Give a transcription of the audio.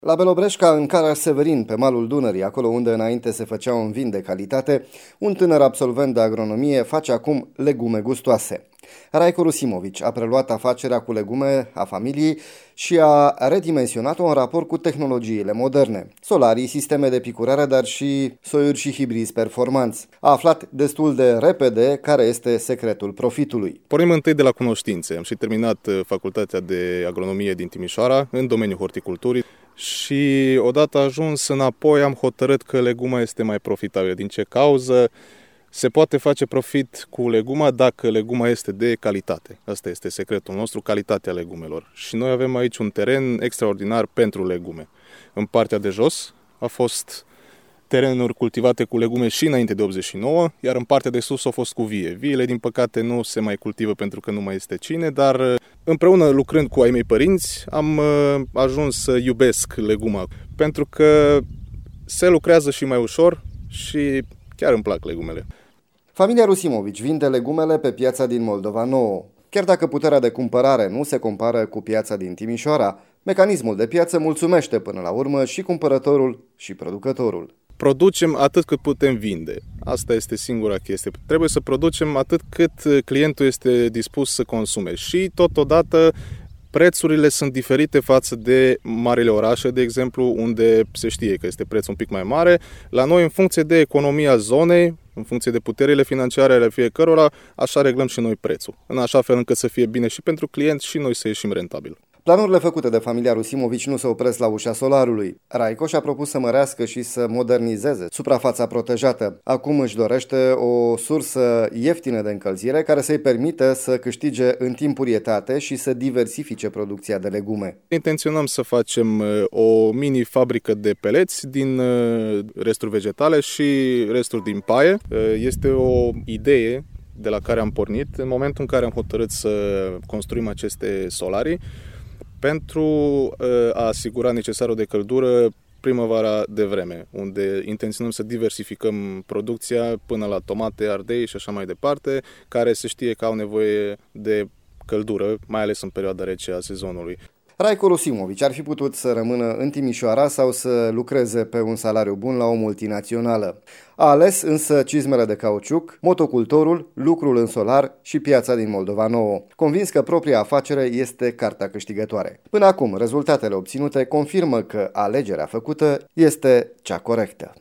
La Belobreșca, în Caraș-Severin, pe malul Dunării, acolo unde înainte se făcea un vin de calitate, un tânăr absolvent de agronomie face acum legume gustoase. Raico Rusimovici a preluat afacerea cu legume a familiei și a redimensionat-o în raport cu tehnologiile moderne. Solarii, sisteme de picurare, dar și soiuri și hibrizi performanți. A aflat destul de repede care este secretul profitului. Pornim întâi de la cunoștințe. Am și terminat facultatea de agronomie din Timișoara, în domeniul horticulturii. Și odată ajuns înapoi am hotărât că leguma este mai profitabilă. Din ce cauză? Se poate face profit cu leguma dacă leguma este de calitate. Asta este secretul nostru, calitatea legumelor. Și noi avem aici un teren extraordinar pentru legume. În partea de jos a fost terenuri cultivate cu legume și înainte de 89, iar în partea de sus au fost cu vie. Viile, din păcate, nu se mai cultivă pentru că nu mai este cine, dar împreună, lucrând cu ai mei părinți, am ajuns să iubesc leguma, pentru că se lucrează și mai ușor și chiar îmi plac legumele. Familia Rusimovici vinde legumele pe piața din Moldova Nouă. Chiar dacă puterea de cumpărare nu se compară cu piața din Timișoara, mecanismul de piață mulțumește până la urmă și cumpărătorul și producătorul. Producem atât cât putem vinde. Asta este singura chestie. Trebuie să producem atât cât clientul este dispus să consume. Și totodată prețurile sunt diferite față de marile orașe, de exemplu, unde se știe că este prețul un pic mai mare. La noi, în funcție de economia zonei, în funcție de puterile financiare ale fiecărora, așa reglăm și noi prețul. În așa fel încât să fie bine și pentru client și noi să ieșim rentabil. Planurile făcute de familia Rusimovici nu se opresc la ușa solarului. Raico și-a propus să mărească și să modernizeze suprafața protejată. Acum își dorește o sursă ieftină de încălzire care să-i permită să câștige în timpurietate și să diversifice producția de legume. Intenționăm să facem o mini-fabrică de peleți din resturi vegetale și resturi din paie. Este o idee de la care am pornit în momentul în care am hotărât să construim aceste solarii, pentru a asigura necesarul de căldură primăvara de vreme, unde intenționăm să diversificăm producția până la tomate, ardei și așa mai departe, care se știe că au nevoie de căldură, mai ales în perioada rece a sezonului. Raico Rusimovici ar fi putut să rămână în Timișoara sau să lucreze pe un salariu bun la o multinațională. A ales însă cizmele de cauciuc, motocultorul, lucrul în solar și piața din Moldova Nouă, convins că propria afacere este cartea câștigătoare. Până acum, rezultatele obținute confirmă că alegerea făcută este cea corectă.